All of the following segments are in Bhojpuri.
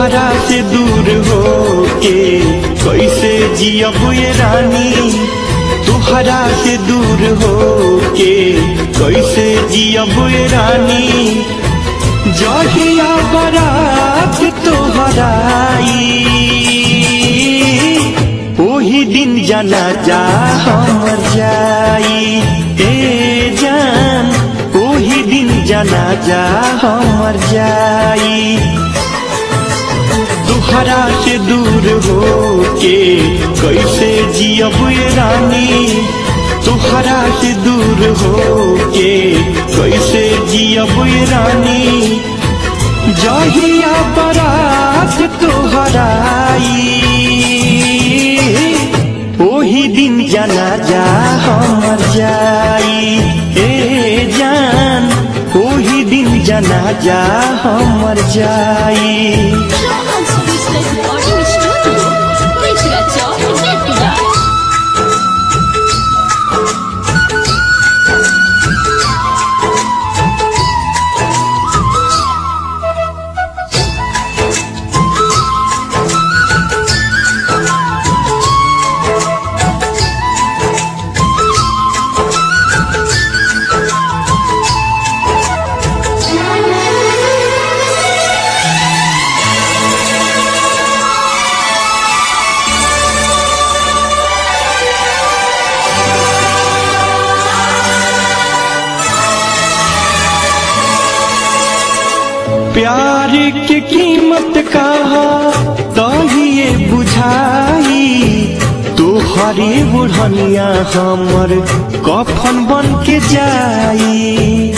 तोहरा से दूर हो के कैसे जियब ये रानी, तोहरा से दूर हो के कैसे जियब ये रानी। जहिया बारात तोहराई ओही दिन जनाजा हमर जाई। ए जान ओही दिन जनाजा हमर जाई। तोहरा से दूर हो के कैसे जियब ये रानी, तोहरा से दूर हो के कैसे जियब ये रानी। जहिया बारात तोहराई ओही दिन जनाजा हमर जाई। ए जान ओही दिन जनाजा हमर जाई। प्यार की कीमत कहा तहिए बुझाई। तोहरे बुढ़निया हमर कफन बन के जाई।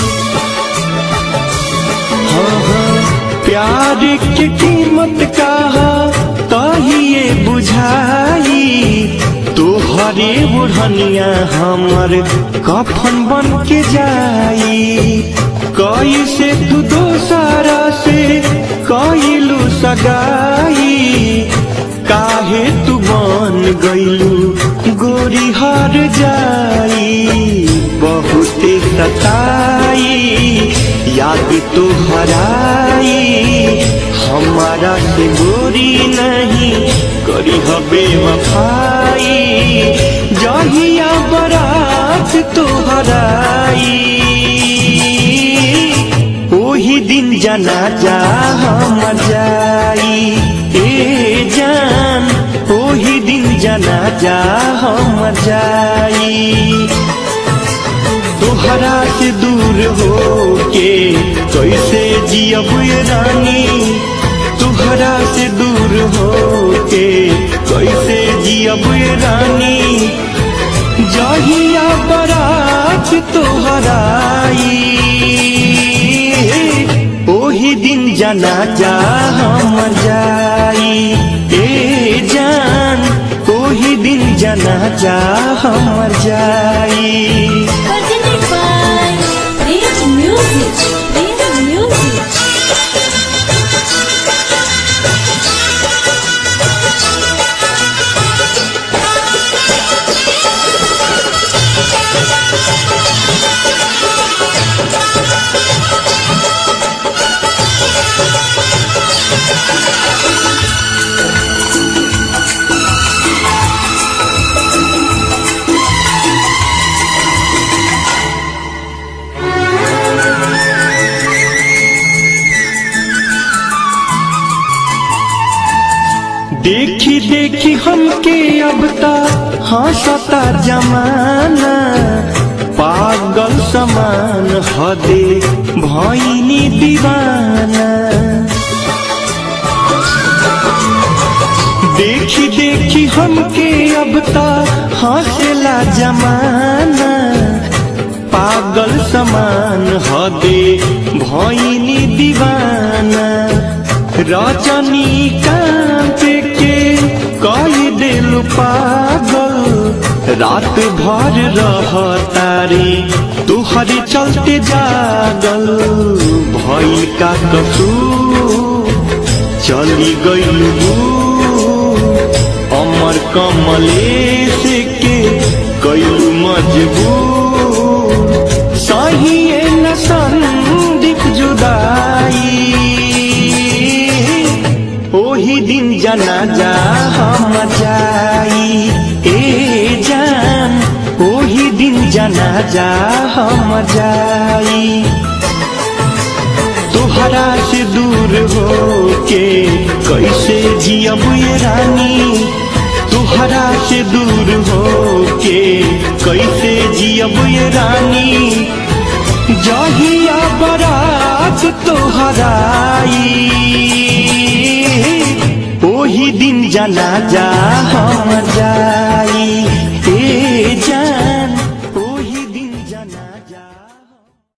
प्यार की कीमत कहा तहिए बुझाई। तोहरे बुढ़निया हमर कफन बन के जाई। कैसे तू दोसरा से कइलू सगाई, काहे तू बन गइलू गोरी हर जाई। बहुते सताई याद तो हराई, हमारा से गोरी नहीं करी हबे वफाई। जहिया बारात तो हराई ओही दिन जनाजा हमर जाई। ए जान ओही दिन जनाजा हमर जाई। तोहरा से दूर हो के कैसे जियब ये रानी, तोहरा से दूर हो के कैसे जियब ये रानी। जहिया बारात तोहराई ओही दिन जनाजा हमर जाई। ए जान ओही दिन जनाजा हमर जाई। देखी देखी हमके अब ता हंसता जमाना। पागल समान हदे भइनी दीवाना। देखी देखी हमके अब ता हंसला जमाना। पागल समान हदे भइनी दीवाना। रजनीकांत के कई दिल पागल, रात भर रहतारे तुहरे चलते जागल। भइल का कसूर चली गइलू अमर कमलेश के कइलू मजबूर। सही न संदीप जुदाई जनाजा हम जाई ए जान ओही दिन जनाजा हम जाई तोहरा से दूर हो के कैसे जियब ये रानी तोहरा से दूर हो के कैसे जियब ये रानी जहिया बरात तोहराई ओही दिन जनाजा हम जाई